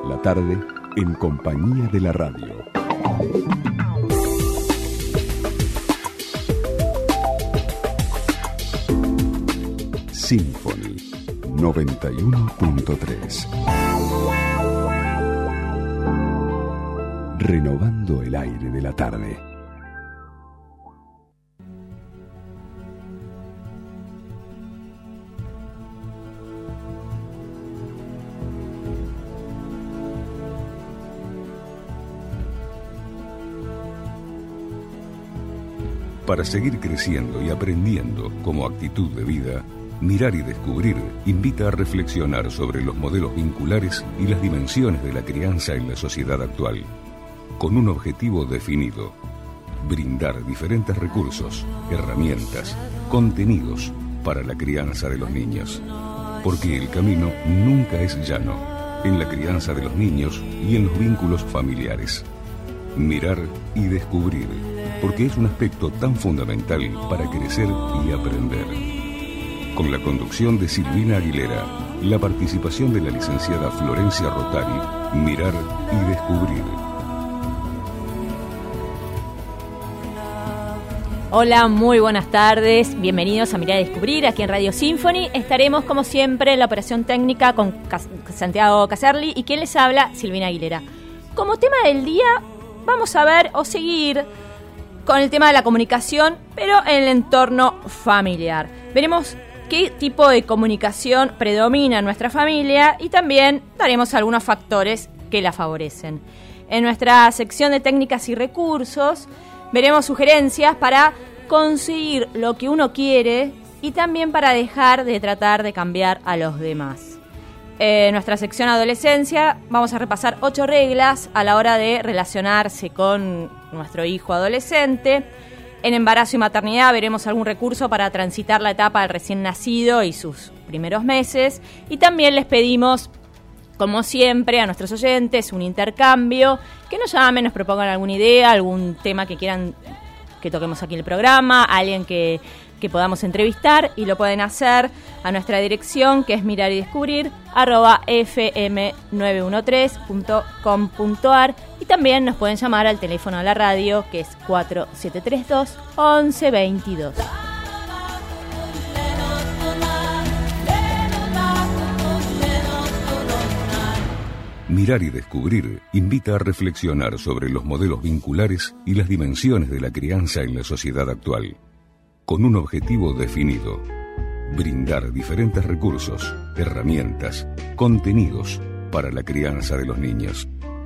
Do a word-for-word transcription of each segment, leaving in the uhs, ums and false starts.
La tarde en compañía de la radio. Symphony noventa y uno punto tres. Renovando el aire de la tarde. Para seguir creciendo y aprendiendo como actitud de vida, Mirar y Descubrir invita a reflexionar sobre los modelos vinculares y las dimensiones de la crianza en la sociedad actual, con un objetivo definido: brindar diferentes recursos, herramientas, contenidos para la crianza de los niños. Porque el camino nunca es llano en la crianza de los niños y en los vínculos familiares. Mirar y Descubrir, porque es un aspecto tan fundamental para crecer y aprender. Con la conducción de Silvina Aguilera, la participación de la licenciada Florencia Rotari, Mirar y Descubrir. Hola, muy buenas tardes, bienvenidos a Mirar y Descubrir aquí en Radio Symphony. Estaremos como siempre en la operación técnica con Santiago Caserli y quien les habla, Silvina Aguilera. Como tema del día vamos a ver o seguir con el tema de la comunicación, pero en el entorno familiar. Veremos qué tipo de comunicación predomina en nuestra familia y también daremos algunos factores que la favorecen. En nuestra sección de técnicas y recursos veremos sugerencias para conseguir lo que uno quiere y también para dejar de tratar de cambiar a los demás. En nuestra sección adolescencia vamos a repasar ocho reglas a la hora de relacionarse con nuestro hijo adolescente. En embarazo y maternidad veremos algún recurso para transitar la etapa del recién nacido y sus primeros meses. Y también les pedimos, como siempre, a nuestros oyentes un intercambio, que nos llamen, nos propongan alguna idea, algún tema que quieran que toquemos aquí en el programa, alguien que, que podamos entrevistar, y lo pueden hacer a nuestra dirección, que es mirar y descubrir arroba f m nueve uno tres punto com punto a r, y también nos pueden llamar al teléfono de la radio, que es cuatro siete tres dos, once veintidós. Mirar y Descubrir invita a reflexionar sobre los modelos vinculares y las dimensiones de la crianza en la sociedad actual, con un objetivo definido: brindar diferentes recursos, herramientas, contenidos para la crianza de los niños.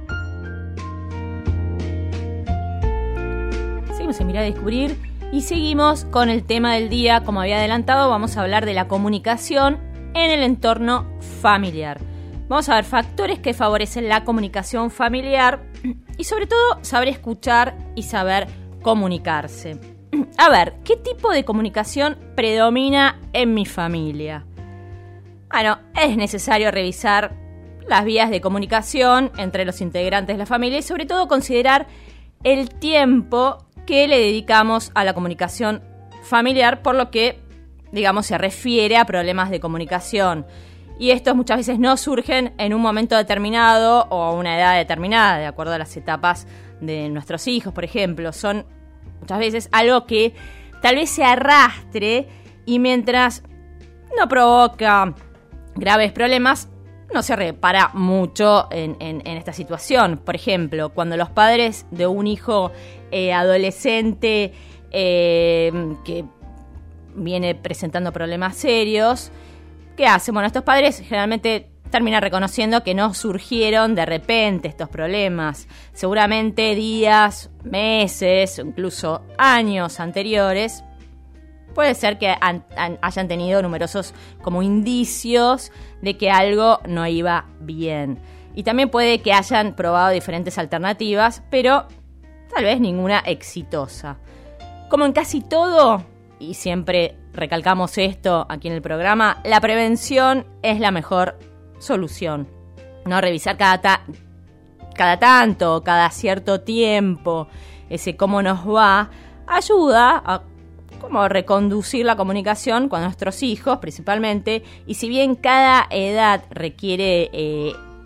Seguimos en Mirar y Descubrir y seguimos con el tema del día. Como había adelantado, vamos a hablar de la comunicación en el entorno familiar. Vamos a ver factores que favorecen la comunicación familiar y sobre todo saber escuchar y saber comunicarse. A ver, ¿qué tipo de comunicación predomina en mi familia? Bueno, es necesario revisar las vías de comunicación entre los integrantes de la familia y sobre todo considerar el tiempo que le dedicamos a la comunicación familiar, por lo que, digamos, se refiere a problemas de comunicación. Y estos muchas veces no surgen en un momento determinado o a una edad determinada, de acuerdo a las etapas de nuestros hijos, por ejemplo. Son muchas veces algo que tal vez se arrastre y mientras no provoca graves problemas, no se repara mucho en, en, en esta situación. Por ejemplo, cuando los padres de un hijo eh, adolescente eh, que viene presentando problemas serios, ¿qué hacen? Bueno, estos padres generalmente terminan reconociendo que no surgieron de repente estos problemas. Seguramente días, meses, incluso años anteriores, puede ser que han, han, hayan tenido numerosos como indicios de que algo no iba bien. Y también puede que hayan probado diferentes alternativas, pero tal vez ninguna exitosa. Como en casi todo, y siempre recalcamos esto aquí en el programa, la prevención es la mejor solución. No revisar cada, ta- cada tanto, cada cierto tiempo, ese cómo nos va, ayuda a como reconducir la comunicación con nuestros hijos principalmente. Y si bien cada edad requiere eh,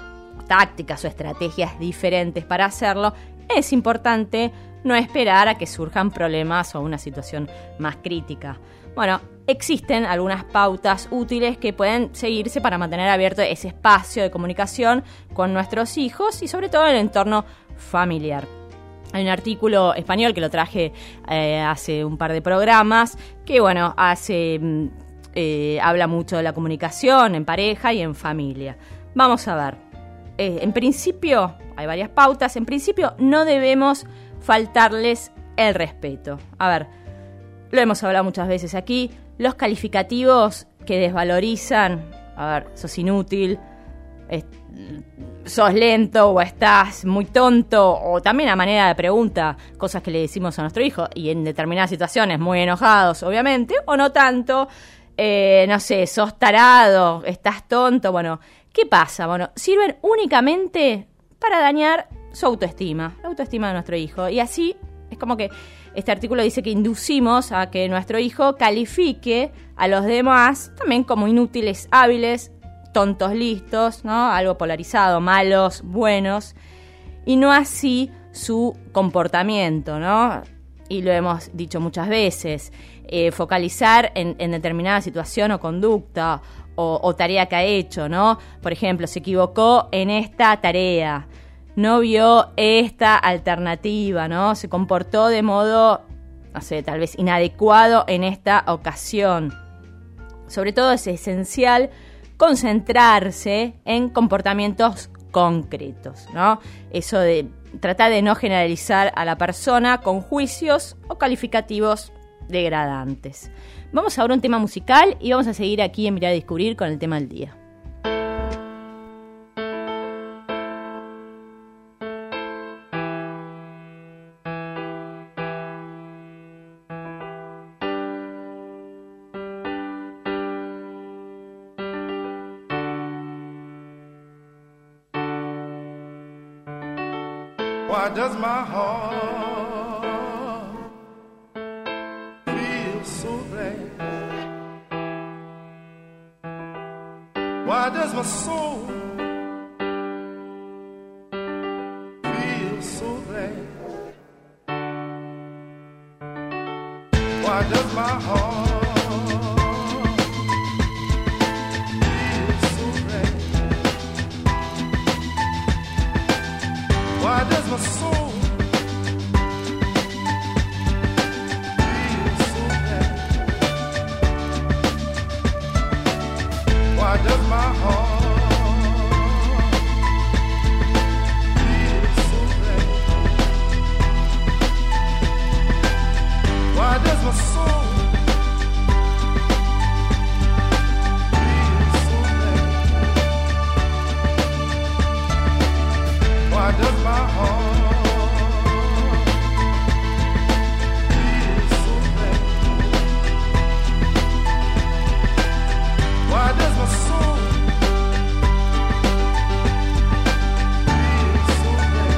tácticas o estrategias diferentes para hacerlo, es importante no esperar a que surjan problemas o una situación más crítica. Bueno, existen algunas pautas útiles que pueden seguirse para mantener abierto ese espacio de comunicación con nuestros hijos y sobre todo en el entorno familiar. Hay un artículo español que lo traje eh, hace un par de programas que, bueno, hace eh, habla mucho de la comunicación en pareja y en familia. Vamos a ver. Eh, en principio, hay varias pautas. En principio, no debemos faltarles el respeto. A ver, lo hemos hablado muchas veces aquí. Los calificativos que desvalorizan, a ver, sos inútil, es, sos lento o estás muy tonto, o también a manera de pregunta, cosas que le decimos a nuestro hijo y en determinadas situaciones muy enojados, obviamente, o no tanto, eh, no sé, sos tarado, estás tonto, bueno, ¿qué pasa? Bueno, sirven únicamente para dañar su autoestima, la autoestima de nuestro hijo, y así es como que este artículo dice que inducimos a que nuestro hijo califique a los demás también como inútiles, hábiles, tontos listos, ¿no? Algo polarizado, malos, buenos, y no así su comportamiento, ¿no? Y lo hemos dicho muchas veces, eh, focalizar en, en determinada situación o conducta o, o tarea que ha hecho, ¿no? Por ejemplo, se equivocó en esta tarea, no vio esta alternativa, ¿no? Se comportó de modo, no sé, tal vez inadecuado en esta ocasión. Sobre todo es esencial concentrarse en comportamientos concretos, ¿no? Eso de tratar de no generalizar a la persona con juicios o calificativos degradantes. Vamos ahora a un tema musical y vamos a seguir aquí en Mirar y Descubrir con el tema del día. Why does my heart feel so bad? Why does my soul feel so bad? Why does my heart Why does my soul feel so bad? Why does my heart feel so bad? Why does my soul feel so bad? Why does my heart feel so bad? Why does my soul feel so bad?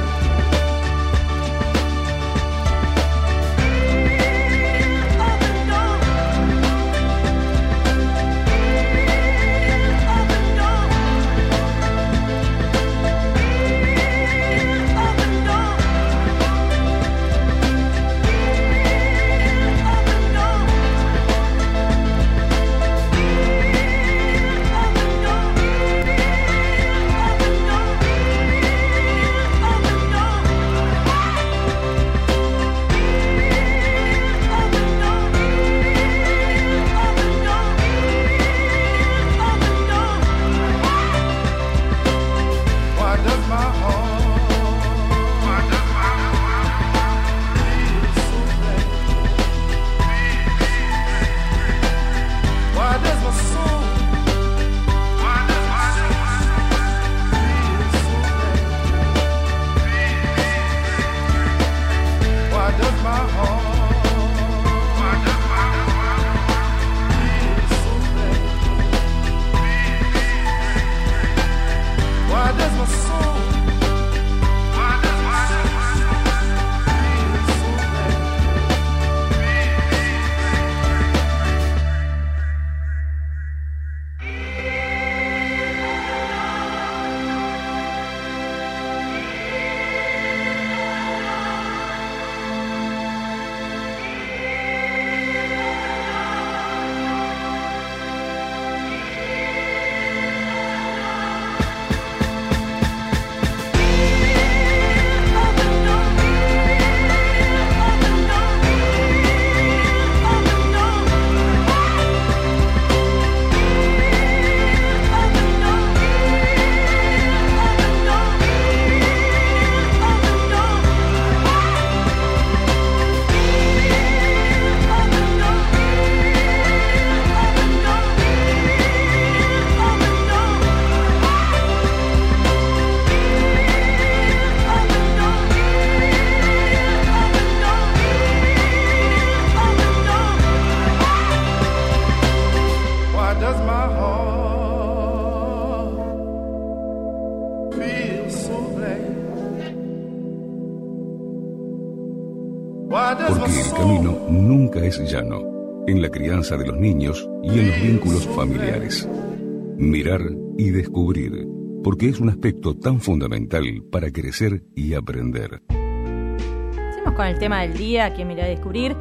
Porque el camino nunca es llano, en la crianza de los niños y en los vínculos familiares. Mirar y descubrir, porque es un aspecto tan fundamental para crecer y aprender. Seguimos con el tema del día, aquí en Mirar y Descubrir.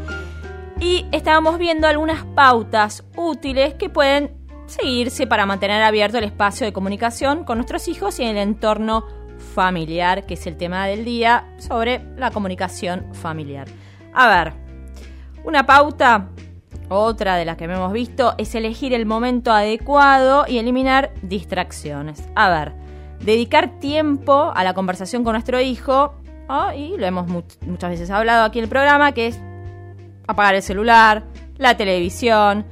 Y estábamos viendo algunas pautas útiles que pueden seguirse para mantener abierto el espacio de comunicación con nuestros hijos y en el entorno familiar, que es el tema del día, sobre la comunicación familiar. A ver, una pauta, otra de las que hemos visto, es elegir el momento adecuado y eliminar distracciones. A ver, dedicar tiempo a la conversación con nuestro hijo, ¿no? Y lo hemos mu- muchas veces hablado aquí en el programa, que es apagar el celular, la televisión,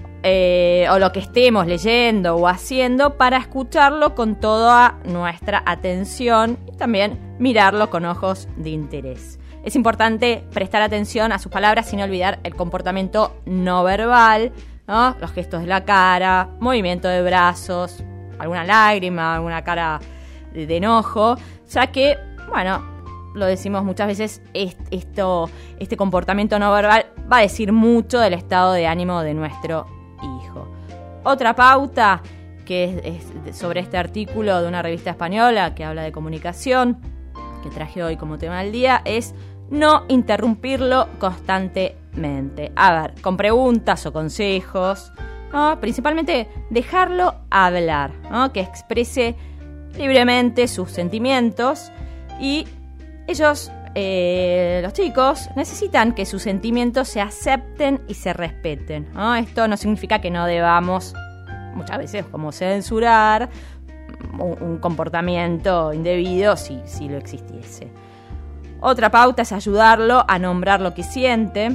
eh, o lo que estemos leyendo o haciendo, para escucharlo con toda nuestra atención y también mirarlo con ojos de interés. Es importante prestar atención a sus palabras sin olvidar el comportamiento no verbal, ¿no? Los gestos de la cara, movimiento de brazos, alguna lágrima, alguna cara de, de enojo, ya que, bueno, lo decimos muchas veces, esto, este comportamiento no verbal va a decir mucho del estado de ánimo de nuestro hijo. Otra pauta, que es, es sobre este artículo de una revista española que habla de comunicación, que traje hoy como tema del día, es no interrumpirlo constantemente. A ver, con preguntas o consejos, ¿no? Principalmente dejarlo hablar, ¿no? Que exprese libremente sus sentimientos, y ellos, eh, los chicos, necesitan que sus sentimientos se acepten y se respeten, ¿no? Esto no significa que no debamos, muchas veces, como censurar un, un comportamiento indebido si, si lo existiese. Otra pauta es ayudarlo a nombrar lo que siente.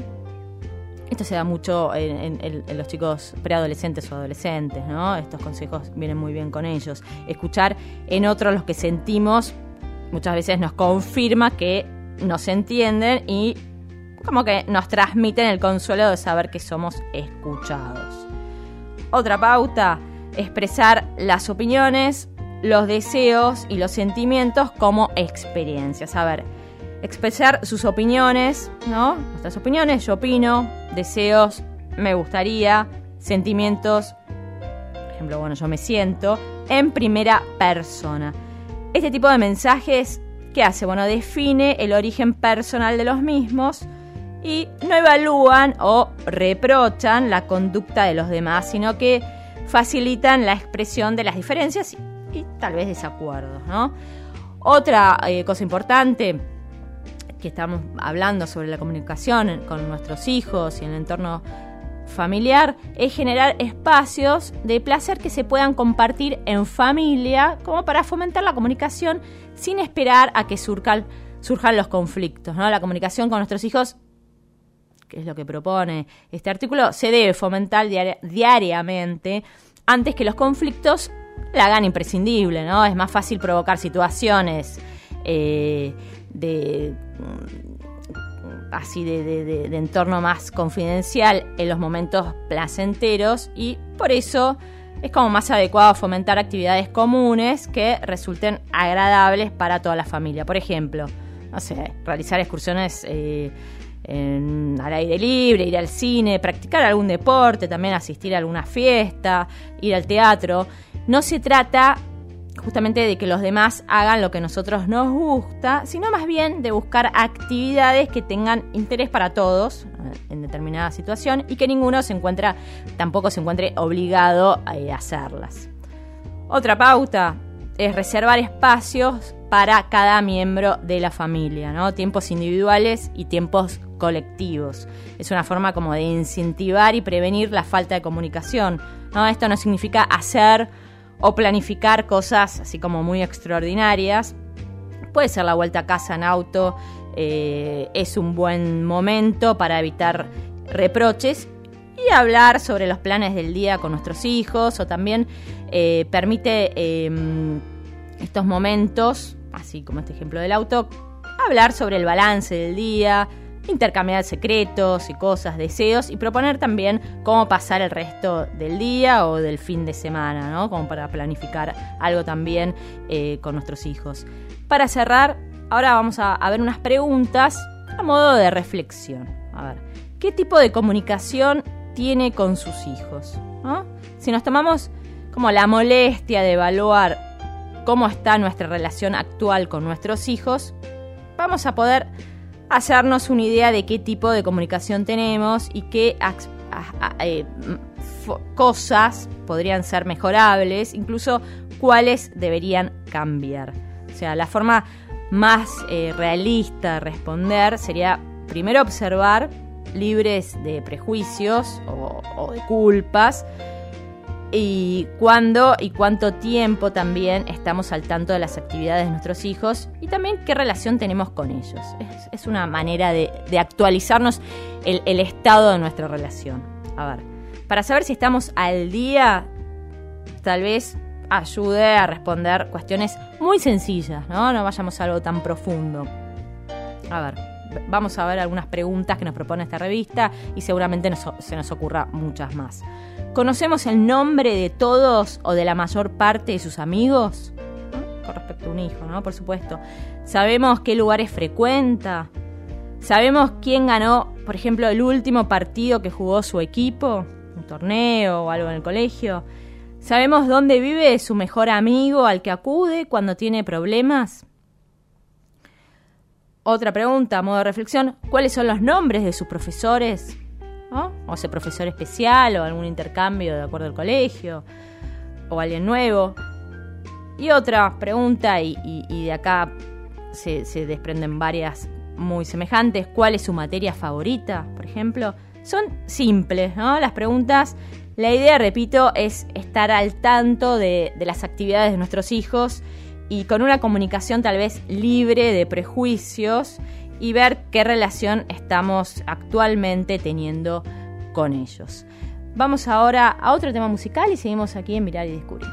Esto se da mucho en, en, en los chicos preadolescentes o adolescentes, ¿no? Estos consejos vienen muy bien con ellos. Escuchar en otros lo que sentimos muchas veces nos confirma que nos entienden y como que nos transmiten el consuelo de saber que somos escuchados. Otra pauta, expresar las opiniones, los deseos y los sentimientos como experiencias. A ver, expresar sus opiniones, ¿no? Nuestras opiniones, yo opino, deseos, me gustaría, sentimientos, por ejemplo, bueno, yo me siento, en primera persona. Este tipo de mensajes, ¿qué hace? Bueno, define el origen personal de los mismos y no evalúan o reprochan la conducta de los demás, sino que facilitan la expresión de las diferencias y, y tal vez desacuerdos, ¿no? Otra eh, cosa importante, que estamos hablando sobre la comunicación con nuestros hijos y en el entorno familiar, es generar espacios de placer que se puedan compartir en familia, como para fomentar la comunicación sin esperar a que surcan, surjan los conflictos, ¿no? La comunicación con nuestros hijos, que es lo que propone este artículo, se debe fomentar diari- diariamente antes que los conflictos la hagan imprescindible, ¿no? Es más fácil provocar situaciones eh, de así de, de, de, de entorno más confidencial en los momentos placenteros, y por eso es como más adecuado fomentar actividades comunes que resulten agradables para toda la familia. Por ejemplo, no sé, realizar excursiones eh, en, al aire libre, ir al cine, practicar algún deporte, también asistir a alguna fiesta, ir al teatro. No se trata justamente de que los demás hagan lo que a nosotros nos gusta, sino más bien de buscar actividades que tengan interés para todos en determinada situación y que ninguno se encuentra, tampoco se encuentre obligado a hacerlas. Otra pauta es reservar espacios para cada miembro de la familia, ¿no? Tiempos individuales y tiempos colectivos. Es una forma como de incentivar y prevenir la falta de comunicación, ¿no? Esto no significa hacer o planificar cosas así como muy extraordinarias. Puede ser la vuelta a casa en auto, eh, es un buen momento para evitar reproches y hablar sobre los planes del día con nuestros hijos, o también eh, permite eh, estos momentos, así como este ejemplo del auto, hablar sobre el balance del día, intercambiar secretos y cosas, deseos, y proponer también cómo pasar el resto del día o del fin de semana, ¿no? Como para planificar algo también eh, con nuestros hijos. Para cerrar, ahora vamos a, a ver unas preguntas a modo de reflexión. A ver, ¿qué tipo de comunicación tiene con sus hijos? ¿No? Si nos tomamos como la molestia de evaluar cómo está nuestra relación actual con nuestros hijos, vamos a poder hacernos una idea de qué tipo de comunicación tenemos y qué a, a, a, eh, f- cosas podrían ser mejorables, incluso cuáles deberían cambiar. O sea, la forma más eh, realista de responder sería primero observar, libres de prejuicios o, o de culpas, y cuándo y cuánto tiempo también estamos al tanto de las actividades de nuestros hijos y también qué relación tenemos con ellos. Es, es una manera de, de actualizarnos el, el estado de nuestra relación. A ver, para saber si estamos al día, tal vez ayude a responder cuestiones muy sencillas, ¿no? No vayamos a algo tan profundo. A ver, vamos a ver algunas preguntas que nos propone esta revista y seguramente nos, se nos ocurra muchas más. ¿Conocemos el nombre de todos o de la mayor parte de sus amigos? ¿No? Con respecto a un hijo, ¿no? Por supuesto. ¿Sabemos qué lugares frecuenta? ¿Sabemos quién ganó, por ejemplo, el último partido que jugó su equipo? ¿Un torneo o algo en el colegio? ¿Sabemos dónde vive su mejor amigo al que acude cuando tiene problemas? Otra pregunta, a modo de reflexión, ¿cuáles son los nombres de sus profesores? ¿No? O ese profesor especial o algún intercambio de acuerdo al colegio o alguien nuevo. Y otra pregunta, y, y, y de acá se, se desprenden varias muy semejantes, ¿cuál es su materia favorita, por ejemplo? Son simples, ¿no? Las preguntas, la idea, repito, es estar al tanto de, de las actividades de nuestros hijos y con una comunicación tal vez libre de prejuicios y ver qué relación estamos actualmente teniendo con ellos. Vamos ahora a otro tema musical y seguimos aquí en Mirar y Descubrir.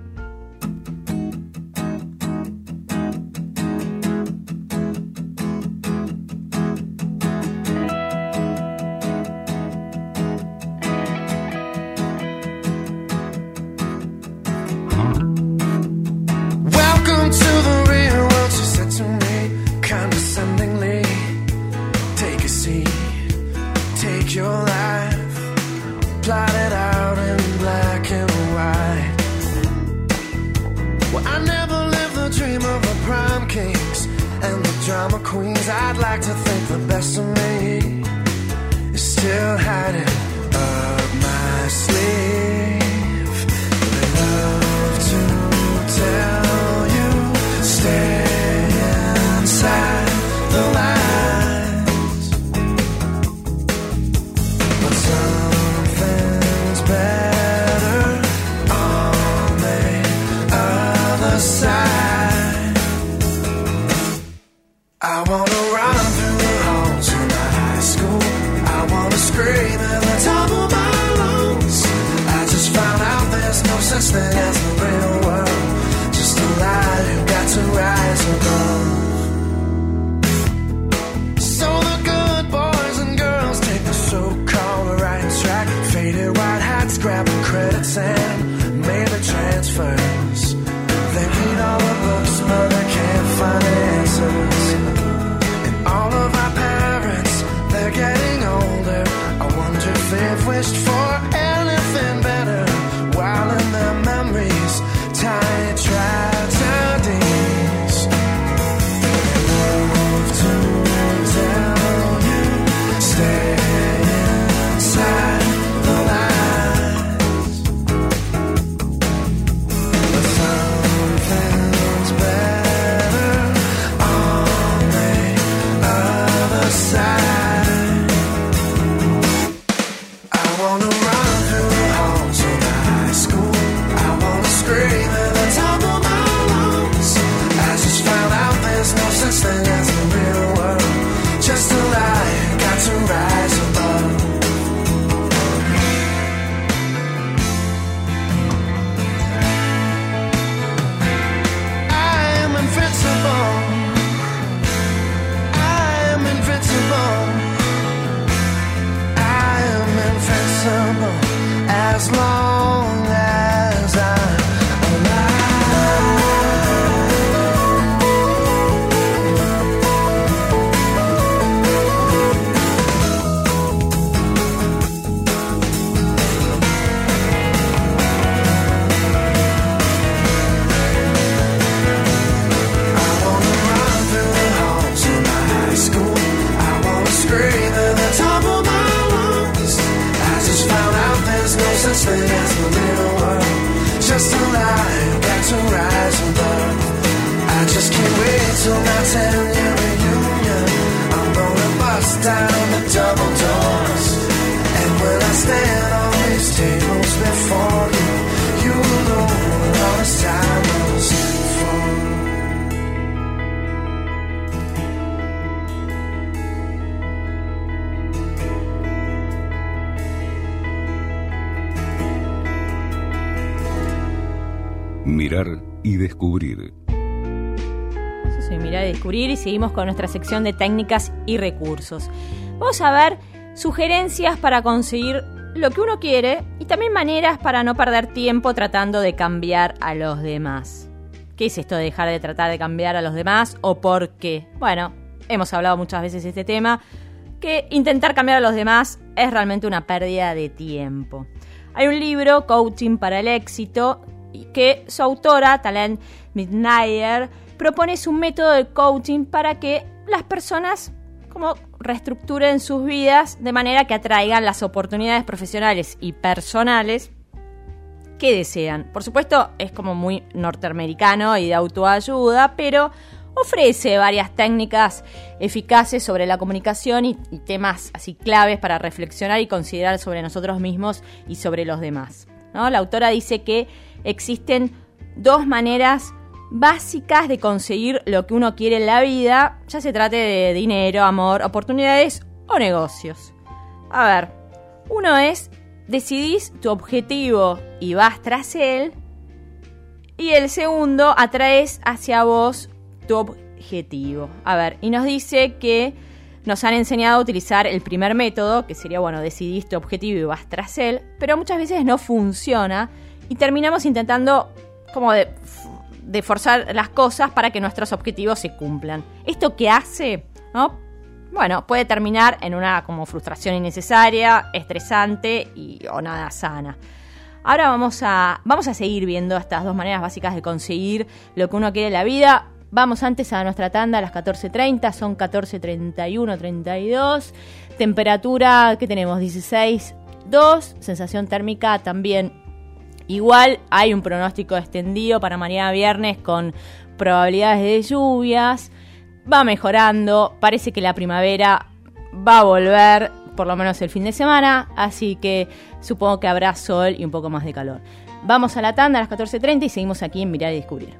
Welcome to the real world, she said to me condescendingly. Take a seat, take your life, plot it out in black and white. Well, I never lived the dream of the prime kings and the drama queens. I'd like to think the best of me is still hiding up my sleeve. They love to tell you, stay inside the lines, but something's better on the other side. I wanna run through the halls of my high school. I wanna scream at the top ten-year reunion. I'm gonna bust down the double doors, and when I stand on these tables before you, you will know what all this time was for. Mirar y descubrir. Eso sí, mirar y descubrir, y seguimos con nuestra sección de técnicas y recursos. Vamos a ver sugerencias para conseguir lo que uno quiere y también maneras para no perder tiempo tratando de cambiar a los demás. ¿Qué es esto de dejar de tratar de cambiar a los demás o por qué? Bueno, hemos hablado muchas veces de este tema, que intentar cambiar a los demás es realmente una pérdida de tiempo. Hay un libro, Coaching para el Éxito, que su autora, Talent Midnight, propone un método de coaching para que las personas como reestructuren sus vidas de manera que atraigan las oportunidades profesionales y personales que desean. Por supuesto, es como muy norteamericano y de autoayuda, pero ofrece varias técnicas eficaces sobre la comunicación y, y temas así claves para reflexionar y considerar sobre nosotros mismos y sobre los demás, ¿no? La autora dice que existen dos maneras básicas de conseguir lo que uno quiere en la vida, ya se trate de dinero, amor, oportunidades o negocios. A ver, uno es decidís tu objetivo y vas tras él, y el segundo, atraes hacia vos tu objetivo. A ver, y nos dice que nos han enseñado a utilizar el primer método, que sería, bueno, decidís tu objetivo y vas tras él, pero muchas veces no funciona y terminamos intentando como de, de forzar las cosas para que nuestros objetivos se cumplan. ¿Esto qué hace? ¿No? Bueno, puede terminar en una como frustración innecesaria, estresante y o nada sana. Ahora vamos a, vamos a seguir viendo estas dos maneras básicas de conseguir lo que uno quiere en la vida. Vamos antes a nuestra tanda a las catorce treinta, son catorce treinta y uno, treinta y dos. Temperatura, ¿qué tenemos? dieciséis punto dos. Sensación térmica también igual. Hay un pronóstico extendido para mañana viernes con probabilidades de lluvias. Va mejorando, parece que la primavera va a volver, por lo menos el fin de semana, así que supongo que habrá sol y un poco más de calor. Vamos a la tanda a las catorce treinta y seguimos aquí en Mirar y Descubrir.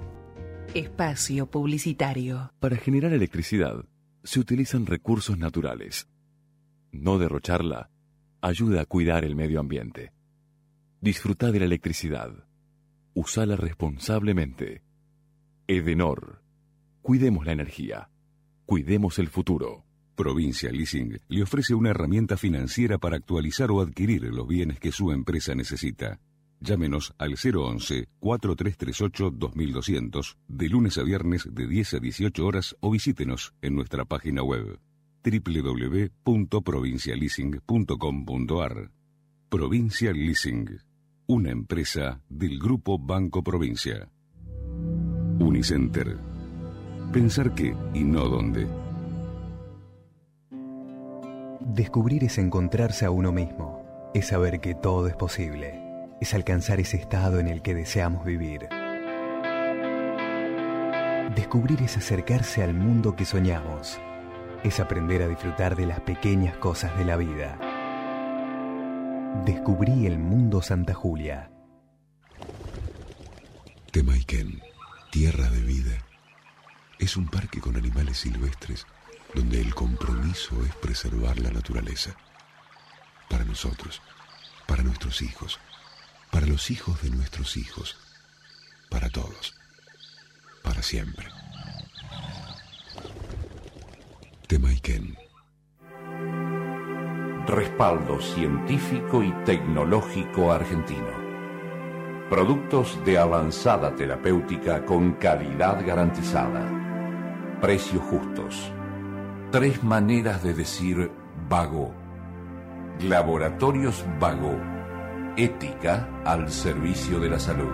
Espacio publicitario. Para generar electricidad se utilizan recursos naturales. No derrocharla ayuda a cuidar el medio ambiente. Disfruta de la electricidad. Usala responsablemente. Edenor. Cuidemos la energía. Cuidemos el futuro. Provincia Leasing le ofrece una herramienta financiera para actualizar o adquirir los bienes que su empresa necesita. Llámenos al cero once, cuatro tres tres ocho, dos mil doscientos de lunes a viernes de diez a dieciocho horas o visítenos en nuestra página web doble u doble u doble u punto provincia leasing punto com punto a r. Provincia Leasing, una empresa del Grupo Banco Provincia. Unicenter. Pensar qué y no dónde. Descubrir es encontrarse a uno mismo, es saber que todo es posible, es alcanzar ese estado en el que deseamos vivir. Descubrir es acercarse al mundo que soñamos, es aprender a disfrutar de las pequeñas cosas de la vida. Descubrí el mundo Santa Julia. Temaiken, tierra de vida, es un parque con animales silvestres donde el compromiso es preservar la naturaleza. Para nosotros, para nuestros hijos, para los hijos de nuestros hijos, para todos, para siempre. Temaiken. Respaldo científico y tecnológico argentino. Productos de avanzada terapéutica con calidad garantizada. Precios justos. Tres maneras de decir Vago. Laboratorios Vago. Ética al servicio de la salud.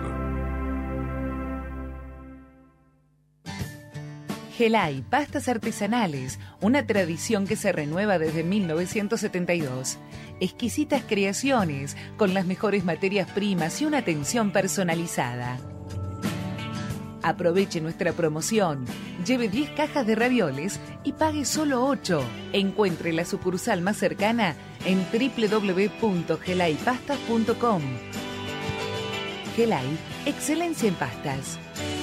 Gelay, pastas artesanales, una tradición que se renueva desde mil novecientos setenta y dos. Exquisitas creaciones, con las mejores materias primas y una atención personalizada. Aproveche nuestra promoción. Lleve diez cajas de ravioles y pague solo ocho. Encuentre la sucursal más cercana en doble u doble u doble u punto gelay pastas punto com. Gelay, excelencia en pastas.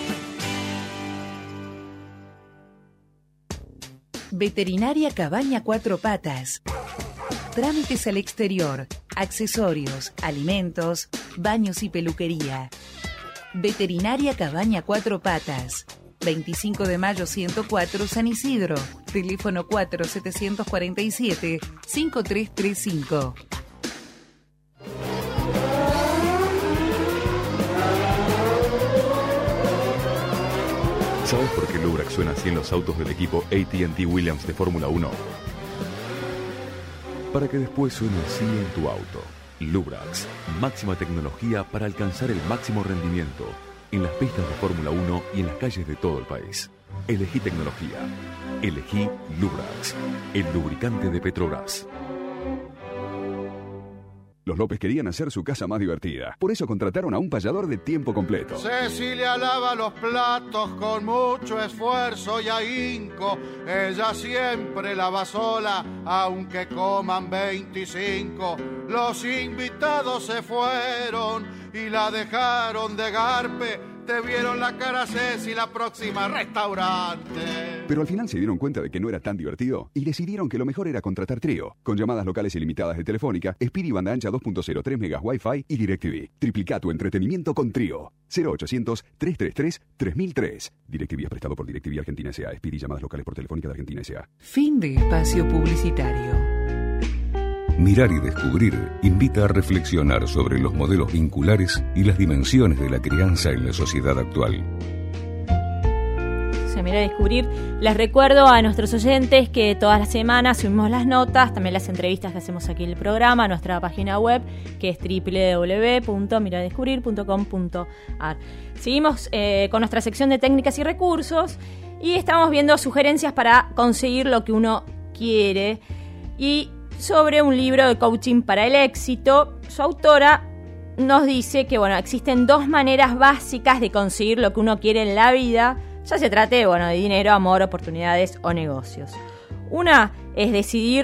Veterinaria Cabaña Cuatro Patas. Trámites al exterior, accesorios, alimentos, baños y peluquería. Veterinaria Cabaña Cuatro Patas. veinticinco de mayo ciento cuatro, San Isidro. Teléfono cuatro siete cuatro siete, cinco tres tres cinco. ¿Sabes por qué Lubrax suena así en los autos del equipo A T and T Williams de Fórmula uno? Para que después suene así en tu auto. Lubrax, máxima tecnología para alcanzar el máximo rendimiento en las pistas de Fórmula uno y en las calles de todo el país. Elegí tecnología. Elegí Lubrax, el lubricante de Petrobras. Los López querían hacer su casa más divertida. Por eso contrataron a un payador de tiempo completo. Cecilia lava los platos con mucho esfuerzo y ahínco. Ella siempre lava sola, aunque coman veinticinco. Los invitados se fueron y la dejaron de garpe. Te vieron la cara, Ceci, la próxima restaurante. Pero al final se dieron cuenta de que no era tan divertido y decidieron que lo mejor era contratar Trío. Con llamadas locales ilimitadas de Telefónica, Speedy banda ancha dos punto cero, tres megas Wi-Fi y DirecTV. Triplica tu entretenimiento con Trío. cero ochocientos, trescientos treinta y tres, tres mil tres. DirecTV es prestado por DirecTV Argentina S A. Speedy llamadas locales por Telefónica de Argentina S A. Fin de espacio publicitario. Mirar y descubrir invita a reflexionar sobre los modelos vinculares y las dimensiones de la crianza en la sociedad actual. Se Mirar y Descubrir. Les recuerdo a nuestros oyentes que todas las semanas subimos las notas, también las entrevistas que hacemos aquí en el programa, a nuestra página web, que es doble u doble u doble u punto mirar y descubrir punto com punto a r. Seguimos eh, con nuestra sección de técnicas y recursos y estamos viendo sugerencias para conseguir lo que uno quiere. Y sobre un libro de coaching para el éxito, su autora nos dice que bueno, existen dos maneras básicas de conseguir lo que uno quiere en la vida, ya se trate bueno, de dinero, amor, oportunidades o negocios. Una es decidir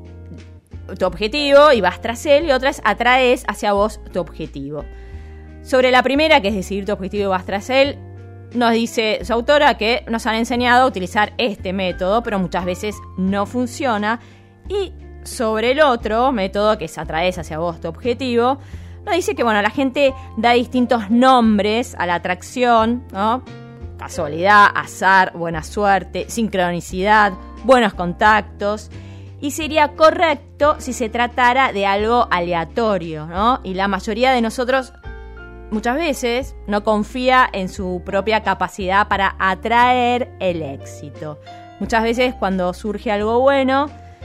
tu objetivo y vas tras él, y otra es atraes hacia vos tu objetivo. Sobre la primera, que es decidir tu objetivo y vas tras él, nos dice su autora que nos han enseñado a utilizar este método, pero muchas veces no funciona. Y sobre el otro método, que es atraes hacia vos tu objetivo, nos dice que bueno, la gente da distintos nombres a la atracción, ¿no? Casualidad, azar, buena suerte, sincronicidad, buenos contactos. Y sería correcto si se tratara de algo aleatorio, ¿no? Y la mayoría de nosotros muchas veces no confía en su propia capacidad para atraer el éxito. Muchas veces cuando surge algo bueno,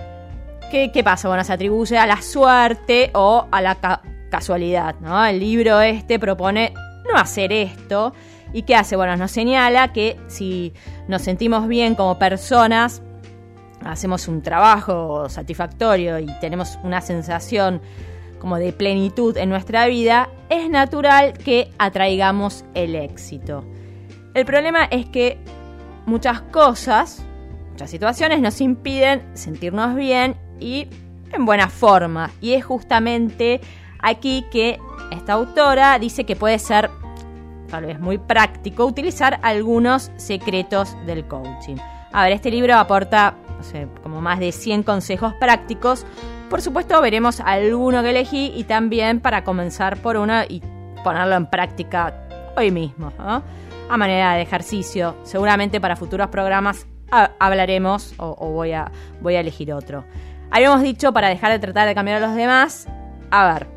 ¿Qué, ¿Qué pasa? Bueno, se atribuye a la suerte o a la ca- casualidad, ¿no? El libro este propone no hacer esto. ¿Y qué hace? Bueno, nos señala que si nos sentimos bien como personas, hacemos un trabajo satisfactorio y tenemos una sensación como de plenitud en nuestra vida, es natural que atraigamos el éxito. El problema es que muchas cosas, muchas situaciones nos impiden sentirnos bien y en buena forma. Y es justamente aquí que esta autora dice que puede ser tal vez muy práctico utilizar algunos secretos del coaching. A ver, este libro aporta, no sé, como más de cien consejos prácticos. Por supuesto, veremos alguno que elegí y también para comenzar por uno y ponerlo en práctica hoy mismo, ¿no? A manera de ejercicio. Seguramente para futuros programas a- hablaremos o, o voy a, voy a elegir otro. Habíamos dicho para dejar de tratar de cambiar a los demás. A ver,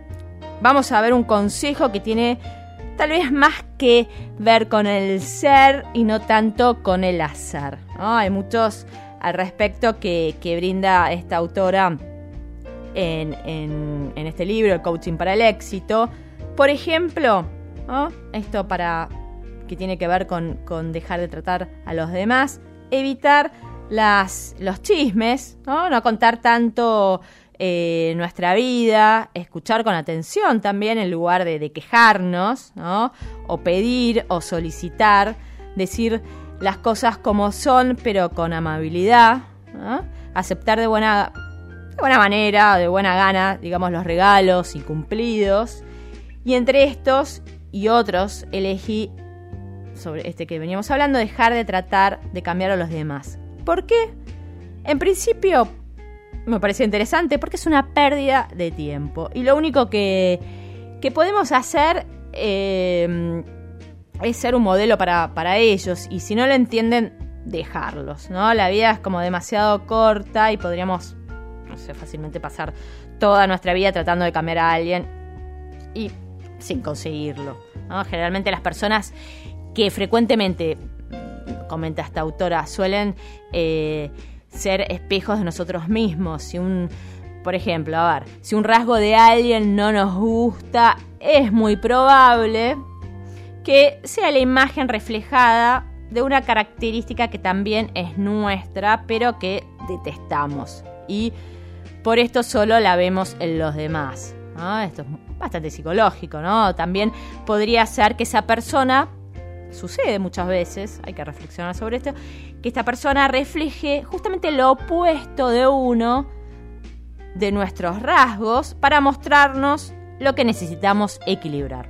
vamos a ver un consejo que tiene tal vez más que ver con el ser y no tanto con el hacer, ¿no? Hay muchos al respecto que, que brinda esta autora en, en, en este libro, El Coaching para el Éxito. Por ejemplo, ¿no? Esto para que tiene que ver con, con dejar de tratar a los demás, evitar las, los chismes, ¿no? No contar tanto eh, nuestra vida, escuchar con atención también en lugar de, de quejarnos, ¿no? O pedir o solicitar, decir las cosas como son, pero con amabilidad, ¿no? Aceptar de buena, de buena manera, de buena gana, digamos, los regalos incumplidos. Y entre estos y otros elegí, sobre este que veníamos hablando, dejar de tratar de cambiar a los demás. ¿Por qué? En principio me parece interesante porque es una pérdida de tiempo. Y lo único que, que podemos hacer eh, es ser un modelo para, para ellos. Y si no lo entienden, dejarlos, ¿no? La vida es como demasiado corta y podríamos, no sé, fácilmente pasar toda nuestra vida tratando de cambiar a alguien y sin conseguirlo, ¿no? Generalmente las personas que frecuentemente, comenta esta autora, suelen eh, ser espejos de nosotros mismos. Si un, por ejemplo, a ver, si un rasgo de alguien no nos gusta, es muy probable que sea la imagen reflejada de una característica que también es nuestra, pero que detestamos. Y por esto solo la vemos en los demás, ¿no? Esto es bastante psicológico, ¿no? También podría ser que esa persona, sucede muchas veces, hay que reflexionar sobre esto, que esta persona refleje justamente lo opuesto de uno de nuestros rasgos para mostrarnos lo que necesitamos equilibrar.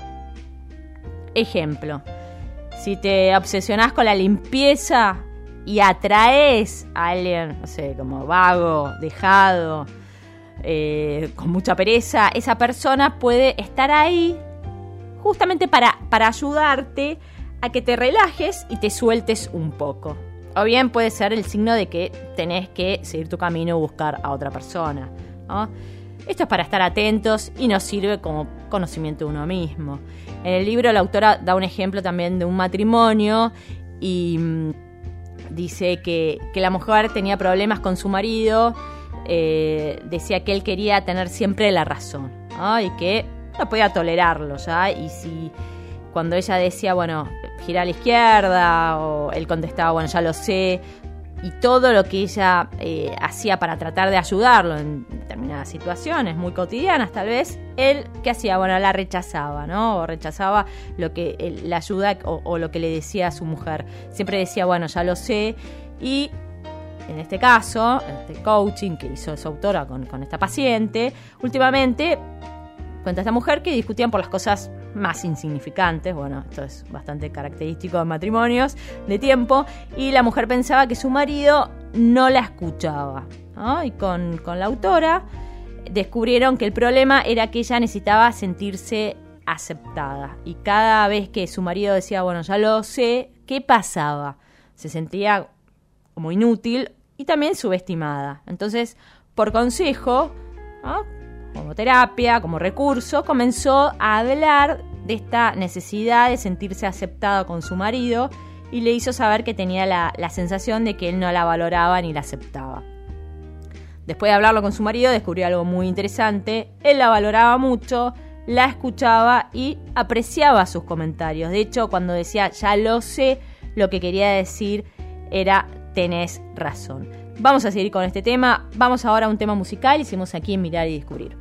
Ejemplo, si te obsesionás con la limpieza y atraes a alguien, no sé, como vago, dejado, eh, con mucha pereza, esa persona puede estar ahí justamente para, para ayudarte a que te relajes y te sueltes un poco. O bien puede ser el signo de que tenés que seguir tu camino y buscar a otra persona, ¿no? Esto es para estar atentos y nos sirve como conocimiento de uno mismo. En el libro la autora da un ejemplo también de un matrimonio y mmm, dice que, que la mujer tenía problemas con su marido, eh, decía que él quería tener siempre la razón, ¿no? Y que no podía tolerarlo ya, y si cuando ella decía, bueno, gira a la izquierda, o él contestaba, bueno, ya lo sé, y todo lo que ella eh, hacía para tratar de ayudarlo en determinadas situaciones muy cotidianas tal vez, él, ¿qué hacía? Bueno, la rechazaba, ¿no? O rechazaba lo que él, la ayuda o, o lo que le decía a su mujer. Siempre decía, bueno, ya lo sé. Y en este caso, este coaching que hizo su autora con, con esta paciente, últimamente cuenta esta mujer que discutían por las cosas más insignificantes. Bueno, esto es bastante característico de matrimonios de tiempo, y la mujer pensaba que su marido no la escuchaba, ¿no? Y con, con la autora descubrieron que el problema era que ella necesitaba sentirse aceptada, y cada vez que su marido decía, bueno, ya lo sé, ¿qué pasaba? Se sentía como inútil y también subestimada. Entonces, por consejo, ¿no?, como terapia, como recurso, comenzó a hablar de esta necesidad de sentirse aceptada con su marido, y le hizo saber que tenía la, la sensación de que él no la valoraba ni la aceptaba. Después de hablarlo con su marido, descubrió algo muy interesante. Él la valoraba mucho, la escuchaba y apreciaba sus comentarios. De hecho, cuando decía, ya lo sé, lo que quería decir era, tenés razón. Vamos a seguir con este tema. Vamos ahora a un tema musical. Hicimos aquí en Mirar y Descubrir.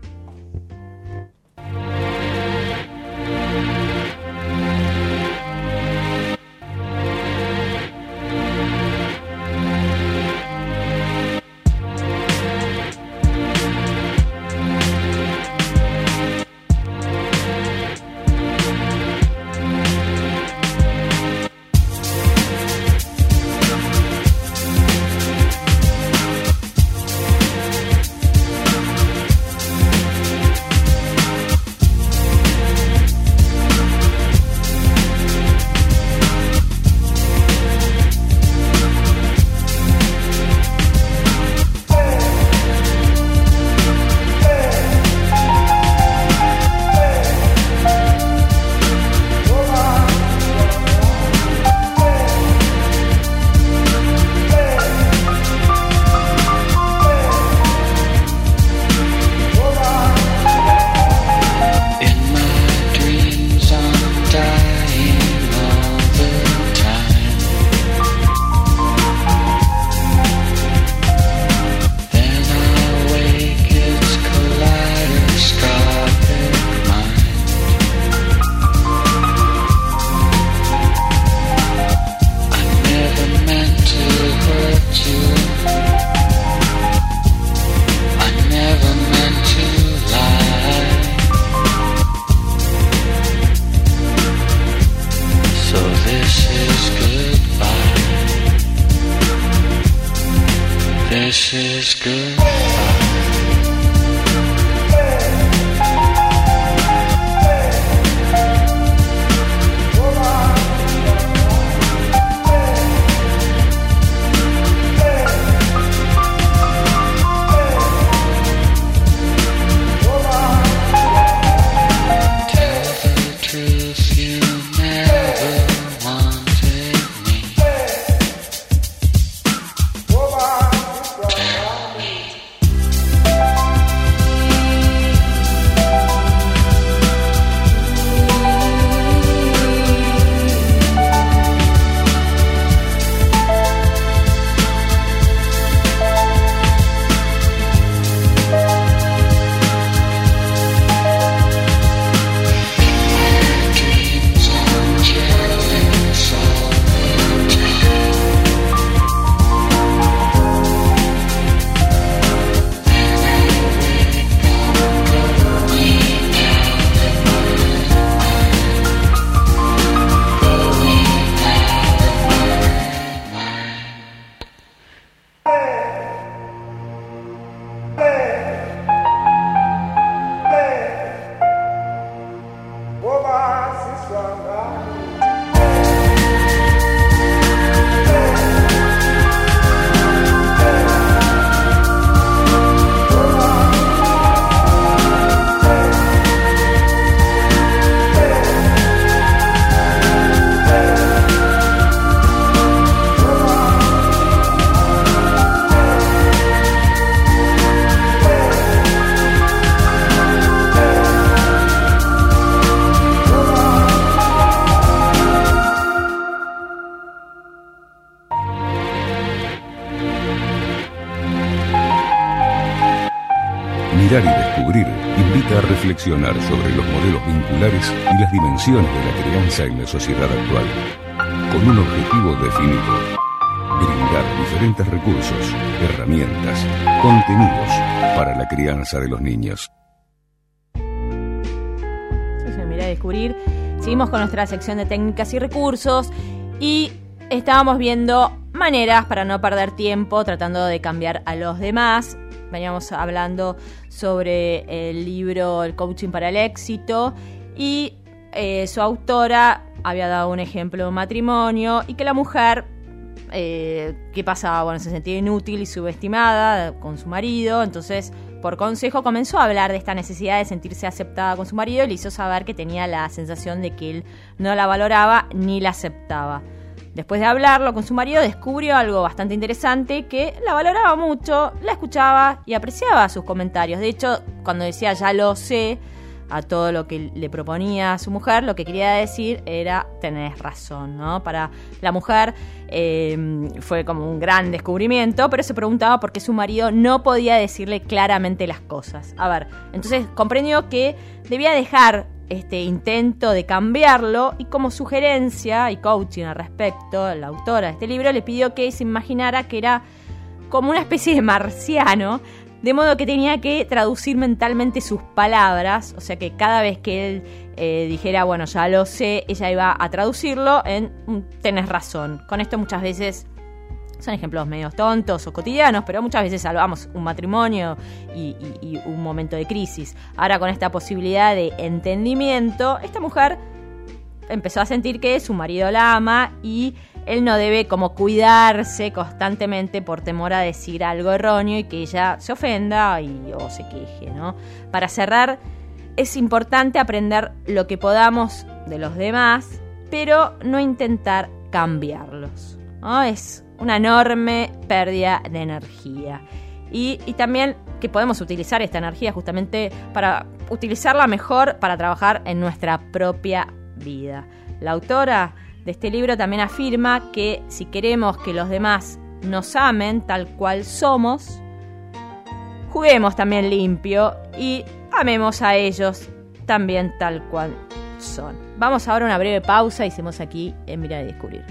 We'll be right back. this is good. Mirar y descubrir invita a reflexionar sobre los modelos vinculares y las dimensiones de la crianza en la sociedad actual, con un objetivo definido: brindar diferentes recursos, herramientas, contenidos para la crianza de los niños. Eso es Mirar y descubrir. Seguimos con nuestra sección de técnicas y recursos y estábamos viendo maneras para no perder tiempo tratando de cambiar a los demás. Veníamos hablando sobre el libro El Coaching para el Éxito y eh, su autora había dado un ejemplo de un matrimonio y que la mujer, eh, ¿qué pasaba? Bueno, se sentía inútil y subestimada con su marido, entonces por consejo comenzó a hablar de esta necesidad de sentirse aceptada con su marido y le hizo saber que tenía la sensación de que él no la valoraba ni la aceptaba. Después de hablarlo con su marido, descubrió algo bastante interesante, que la valoraba mucho, la escuchaba y apreciaba sus comentarios. De hecho, cuando decía ya lo sé a todo lo que le proponía a su mujer, lo que quería decir era tenés razón, ¿no? Para la mujer eh, fue como un gran descubrimiento, pero se preguntaba por qué su marido no podía decirle claramente las cosas. A ver, entonces comprendió que debía dejar este intento de cambiarlo y como sugerencia y coaching al respecto, la autora de este libro le pidió que se imaginara que era como una especie de marciano, de modo que tenía que traducir mentalmente sus palabras, o sea que cada vez que él eh, dijera, bueno, ya lo sé, ella iba a traducirlo en tenés razón. Con esto muchas veces son ejemplos medio tontos o cotidianos, pero muchas veces salvamos un matrimonio y, y, y un momento de crisis. Ahora con esta posibilidad de entendimiento, esta mujer empezó a sentir que su marido la ama y él no debe como cuidarse constantemente por temor a decir algo erróneo y que ella se ofenda y, o se queje, ¿no? Para cerrar, es importante aprender lo que podamos de los demás, pero no intentar cambiarlos, ¿no? Es una enorme pérdida de energía. Y, y también que podemos utilizar esta energía justamente para utilizarla mejor para trabajar en nuestra propia vida. La autora de este libro también afirma que si queremos que los demás nos amen tal cual somos, juguemos también limpio y amemos a ellos también tal cual son. Vamos ahora a una breve pausa y seguimos aquí en Mirar y Descubrir.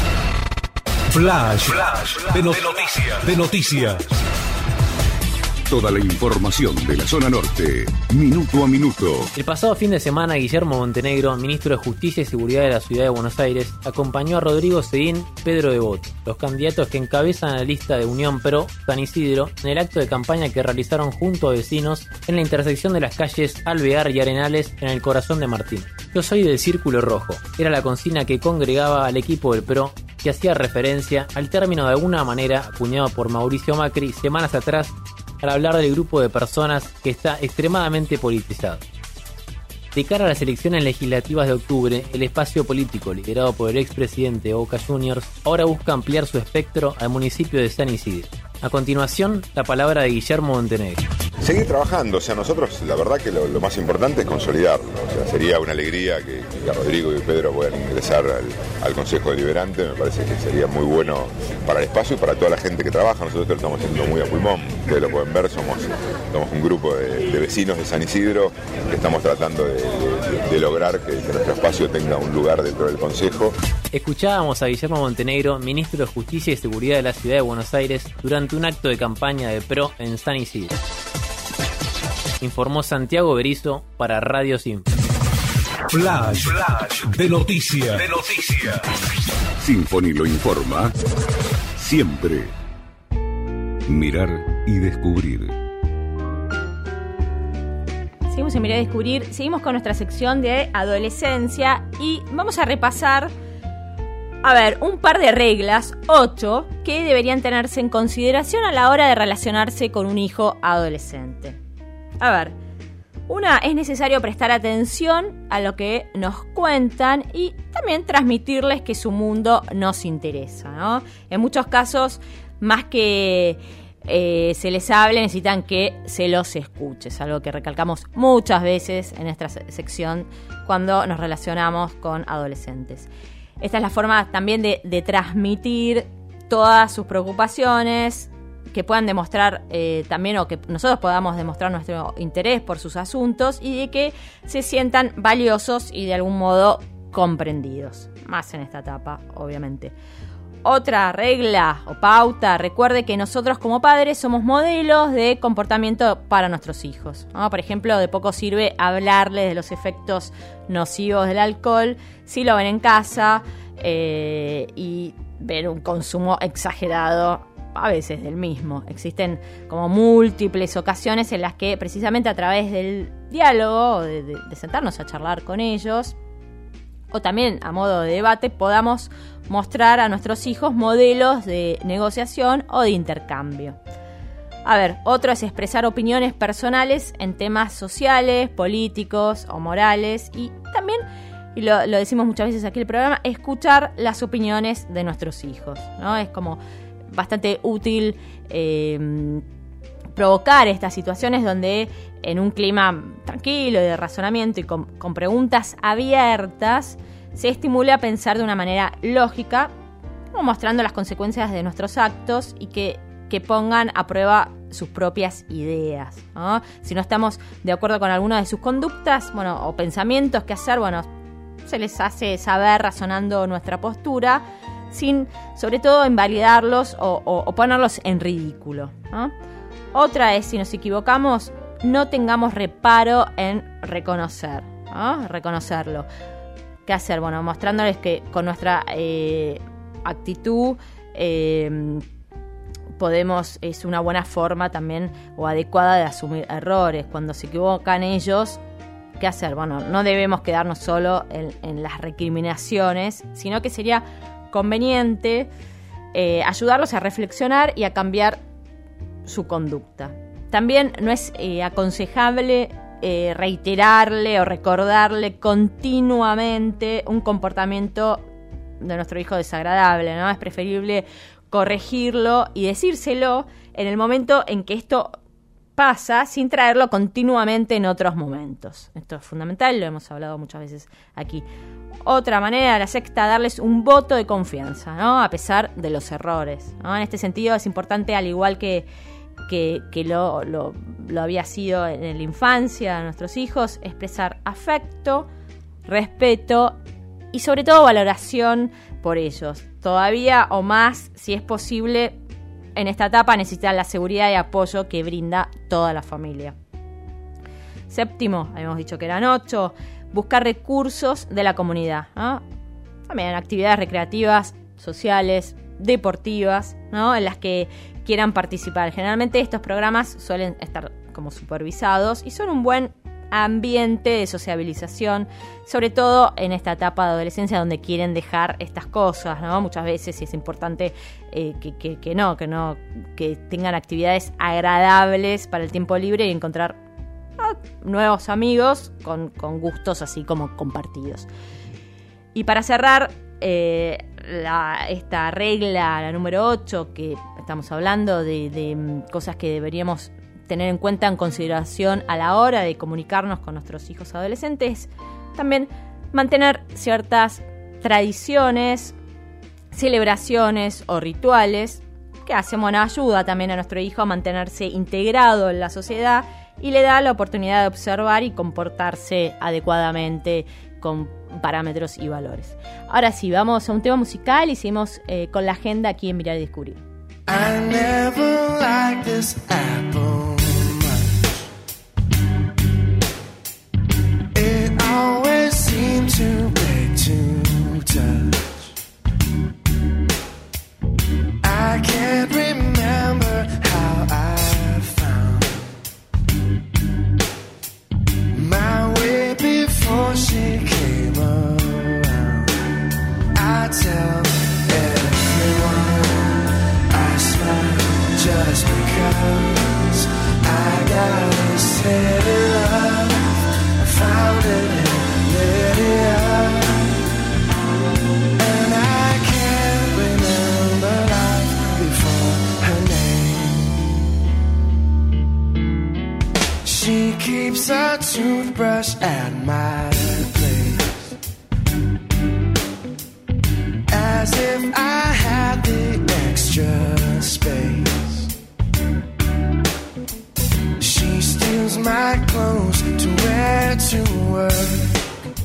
Flash, Flash de, not- de noticias. De noticias. Toda la información de la zona norte, minuto a minuto. El pasado fin de semana, Guillermo Montenegro, ministro de Justicia y Seguridad de la Ciudad de Buenos Aires, acompañó a Rodrigo Seguín y Pedro Devoto, los candidatos que encabezan la lista de Unión Pro San Isidro, en el acto de campaña que realizaron junto a vecinos en la intersección de las calles Alvear y Arenales, en el corazón de Martín. Yo soy del Círculo Rojo, era la consigna que congregaba al equipo del Pro, que hacía referencia al término de alguna manera acuñado por Mauricio Macri semanas atrás al hablar del grupo de personas que está extremadamente politizado. De cara a las elecciones legislativas de octubre, el espacio político liderado por el expresidente de Boca Juniors ahora busca ampliar su espectro al municipio de San Isidro. A continuación, la palabra de Guillermo Montenegro. Seguir trabajando, o sea, nosotros la verdad que lo, lo más importante es consolidarlo, o sea, sería una alegría que, que Rodrigo y Pedro puedan ingresar al, al Consejo Deliberante, me parece que sería muy bueno para el espacio y para toda la gente que trabaja, nosotros lo estamos haciendo muy a pulmón, ustedes lo pueden ver, somos, somos un grupo de, de vecinos de San Isidro que estamos tratando de, de, de lograr que, que nuestro espacio tenga un lugar dentro del Consejo. Escuchábamos a Guillermo Montenegro, ministro de Justicia y Seguridad de la Ciudad de Buenos Aires, durante un acto de campaña de Pro en San Isidro. Informó Santiago Berizo para Radio Sinfo. Flash, Flash de noticias. De noticias. Sinfony lo informa siempre. Mirar y descubrir. Seguimos en Mirar y Descubrir, seguimos con nuestra sección de adolescencia y vamos a repasar, a ver, un par de reglas, ocho, que deberían tenerse en consideración a la hora de relacionarse con un hijo adolescente. A ver, una, es necesario prestar atención a lo que nos cuentan y también transmitirles que su mundo nos interesa, ¿no? En muchos casos, más que eh, se les hable, necesitan que se los escuche. Es algo que recalcamos muchas veces en nuestra sección cuando nos relacionamos con adolescentes. Esta es la forma también de, de transmitir todas sus preocupaciones, que puedan demostrar eh, también, o que nosotros podamos demostrar nuestro interés por sus asuntos y de que se sientan valiosos y de algún modo comprendidos, más en esta etapa, obviamente. Otra regla o pauta, recuerde que nosotros como padres somos modelos de comportamiento para nuestros hijos, ¿no? Por ejemplo, de poco sirve hablarles de los efectos nocivos del alcohol si lo ven en casa eh, y ver un consumo exagerado a veces del mismo. Existen como múltiples ocasiones en las que precisamente a través del diálogo, de, de, de sentarnos a charlar con ellos, o también a modo de debate, podamos mostrar a nuestros hijos modelos de negociación o de intercambio. A ver, otro es expresar opiniones personales en temas sociales, políticos o morales, y también, y lo, lo decimos muchas veces aquí en el programa, escuchar las opiniones de nuestros hijos, ¿no? Es como bastante útil eh, provocar estas situaciones donde en un clima tranquilo y de razonamiento y con, con preguntas abiertas se estimule a pensar de una manera lógica, mostrando las consecuencias de nuestros actos y que, que pongan a prueba sus propias ideas, ¿no? Si no estamos de acuerdo con alguna de sus conductas, bueno, o pensamientos que hacer, bueno, se les hace saber razonando nuestra postura, sin, sobre todo, invalidarlos o, o, o ponerlos en ridículo, ¿no? Otra es, si nos equivocamos, no tengamos reparo en reconocer, ¿no? Reconocerlo. ¿Qué hacer? Bueno, mostrándoles que con nuestra eh, actitud eh, podemos, es una buena forma también o adecuada de asumir errores. Cuando se equivocan ellos, ¿qué hacer? Bueno, no debemos quedarnos solo en, en las recriminaciones, sino que sería conveniente eh, ayudarlos a reflexionar y a cambiar su conducta. También no es eh, aconsejable eh, reiterarle o recordarle continuamente un comportamiento de nuestro hijo desagradable, ¿no? Es preferible corregirlo y decírselo en el momento en que esto pasa, sin traerlo continuamente en otros momentos. Esto es fundamental, lo hemos hablado muchas veces aquí. Otra manera, la sexta, darles un voto de confianza, ¿no? A pesar de los errores, ¿no? En este sentido es importante, al igual que, que, que lo, lo, lo había sido en la infancia de nuestros hijos, expresar afecto, respeto y sobre todo valoración por ellos. Todavía o más, si es posible, en esta etapa necesitan la seguridad y apoyo que brinda toda la familia. Séptimo, habíamos dicho que eran ocho, buscar recursos de la comunidad, ¿no? También actividades recreativas, sociales, deportivas, ¿no? En las que quieran participar. Generalmente estos programas suelen estar como supervisados y son un buen ambiente de sociabilización, sobre todo en esta etapa de adolescencia donde quieren dejar estas cosas, ¿no? Muchas veces es importante eh, que, que, que no, que no, que tengan actividades agradables para el tiempo libre y encontrar ah, nuevos amigos con, con gustos así como compartidos. Y para cerrar, eh, la, esta regla, la número ocho, que estamos hablando de, de cosas que deberíamos tener en cuenta, en consideración a la hora de comunicarnos con nuestros hijos adolescentes, también mantener ciertas tradiciones, celebraciones o rituales que hacen buena ayuda también a nuestro hijo a mantenerse integrado en la sociedad y le da la oportunidad de observar y comportarse adecuadamente con parámetros y valores. Ahora sí, vamos a un tema musical y seguimos eh, con la agenda aquí en Mirar y Descubrir. I never liked this apple much. It always seemed too big to touch. I can't remember how I found my way before she came around. I tell just because I got a steady love, I found it in Lydia, and I can't remember life before her name. She keeps a toothbrush at my place, as if I had the extra space. My clothes to wear to work.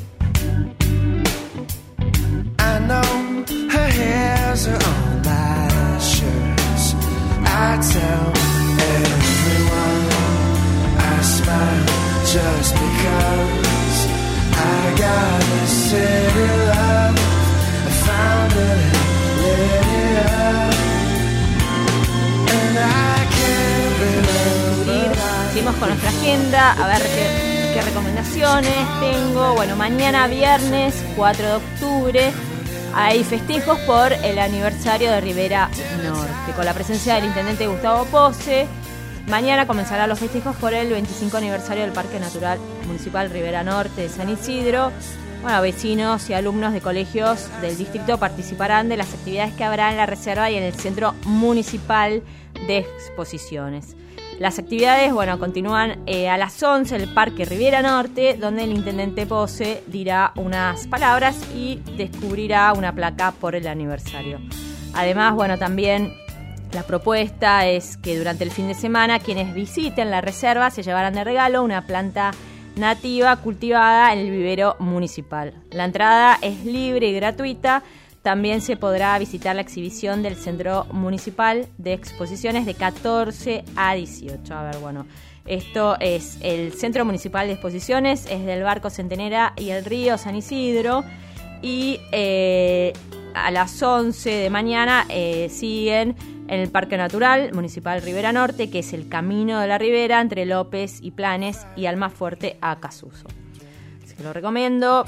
I know her hairs are on my shirts. I tell everyone I smile just because I got a city love. I found it in Lydia, and I can't remember. Seguimos con nuestra agenda, a ver qué, qué recomendaciones tengo. Bueno, mañana viernes cuatro de octubre hay festejos por el aniversario de Rivera Norte, con la presencia del intendente Gustavo Pose. Mañana comenzarán los festejos por el veinticinco aniversario del Parque Natural Municipal Rivera Norte de San Isidro. Bueno, vecinos y alumnos de colegios del distrito participarán de las actividades que habrá en la reserva y en el Centro Municipal de Exposiciones. Las actividades, bueno, continúan eh, a las once en el Parque Rivera Norte, donde el intendente Pose dirá unas palabras y descubrirá una placa por el aniversario. Además, bueno, también la propuesta es que durante el fin de semana quienes visiten la reserva se llevarán de regalo una planta nativa cultivada en el vivero municipal. La entrada es libre y gratuita. También se podrá visitar la exhibición del Centro Municipal de Exposiciones de catorce a dieciocho. A ver, bueno, esto es el Centro Municipal de Exposiciones, es del Barco Centenera y el Río San Isidro. Y eh, a las once de mañana eh, siguen en el Parque Natural Municipal Rivera Norte, que es el Camino de la Ribera entre López y Planes y Almafuerte a Casuso. Así que lo recomiendo.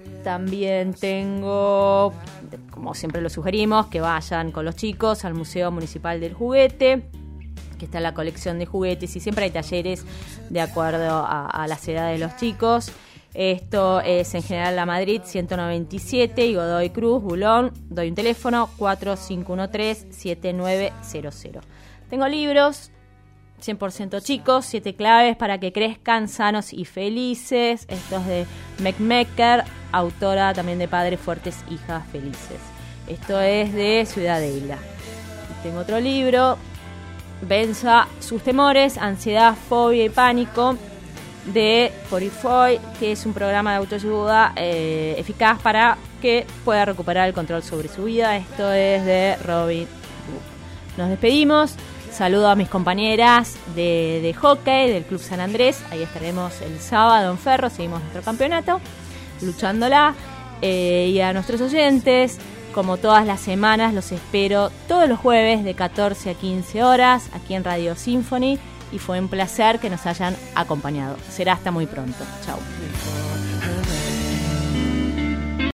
También tengo, como siempre lo sugerimos, que vayan con los chicos al Museo Municipal del Juguete, que está en la colección de juguetes y siempre hay talleres de acuerdo a, a las edades de los chicos. Esto es en General La Madrid ciento noventa y siete y Godoy Cruz, Bulón. Doy un teléfono cuatro cinco uno tres siete nueve cero cero. Tengo libros cien por ciento chicos, siete claves para que crezcan sanos y felices. Esto es de Meg Mecker, autora también de Padres Fuertes, Hijas Felices. Esto es de Ciudadela. Y tengo otro libro, Venza sus temores, ansiedad, fobia y pánico, de Porifoy, que es un programa de autoayuda eh, eficaz para que pueda recuperar el control sobre su vida. Esto es de Robin Book. Nos despedimos. Saludo a mis compañeras de, de hockey del Club San Andrés. Ahí estaremos el sábado en Ferro. Seguimos nuestro campeonato, luchándola. Eh, y a nuestros oyentes, como todas las semanas, los espero todos los jueves de catorce a quince horas aquí en Radio Symphony. Y fue un placer que nos hayan acompañado. Será hasta muy pronto. Chau.